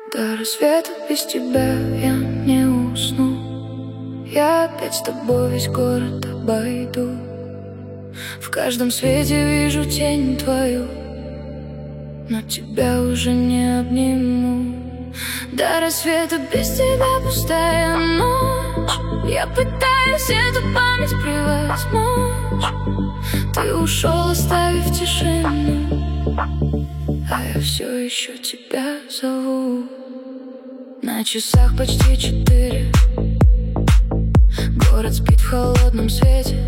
До рассвета без тебя я не усну. Я опять с тобой весь город обойду. В каждом свете вижу тень твою, но тебя уже не обниму. До рассвета без тебя пустая ночь. Я пытаюсь эту память превозмочь. Ты ушел, оставив тишину, а я все еще тебя зову. На часах почти 4. Город спит в холодном свете.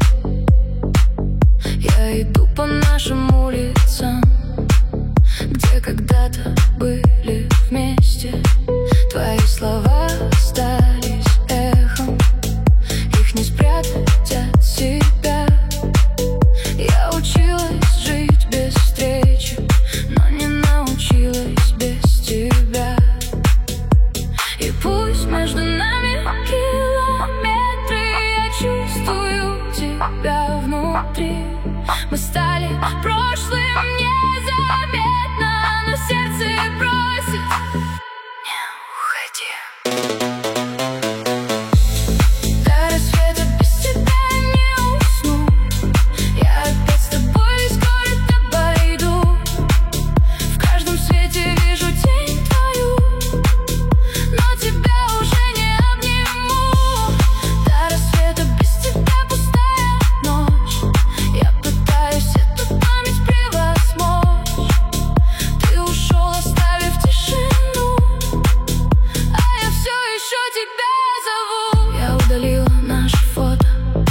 Я иду по нашим улицам, где когда-то были вместе. Твои слова остались эхом, их не спрятать от себя. Я училась жить без встречи, но не научилась без тебя. И пусть между нами километры, я чувствую тебя внутри. Мы стали прошлым незаметно, но сердце просит: не уходи. До рассвета без тебя не усну. Я опять с тобой весь город обойду. В каждом свете вижу тень твою, но тебя уже не обниму. До рассвета без тебя пустая ночь. Я пытаюсь эту память превозмочь. Ты ушел, оставив тишину, а я все еще тебя зову. Я удалила наше фото,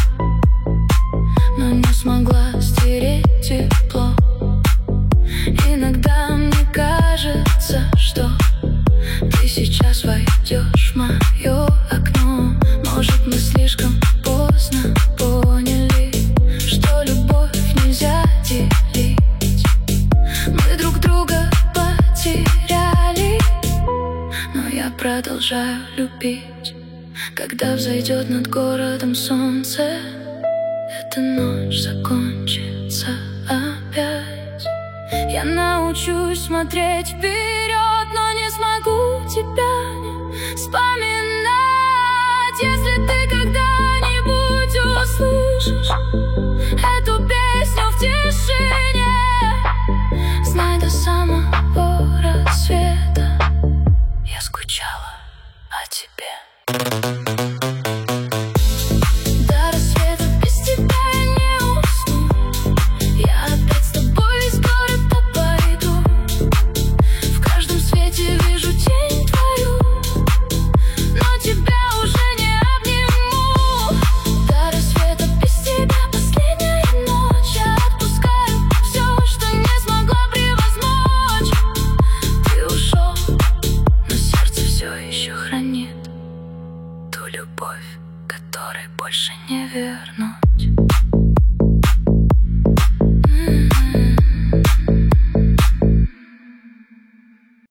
но не смогла стереть тепло. Иногда мне кажется, что ты сейчас войдешь в мое окно. Может, мы слишком поздно поняли, что любовь нельзя делить. Мы друг друга потеряли, но я продолжаю любить. Когда взойдет над городом солнце, эта ночь закончится опять. Я научусь смотреть вперед, но не смогу тебя не вспоминать. Если ты когда-нибудь услышишь эту песню в тишине, знай, до самого рассвета я скучала о тебе. До рассвета без тебя я не усну. Я опять с тобой весь город обойду. В каждом свете вижу тень твою, но тебя уже не обниму. До рассвета без тебя последняя ночь. Я отпускаю все, что не смогла превозмочь. Ты ушел, но сердце все еще хранит ту любовь, которой больше не верну.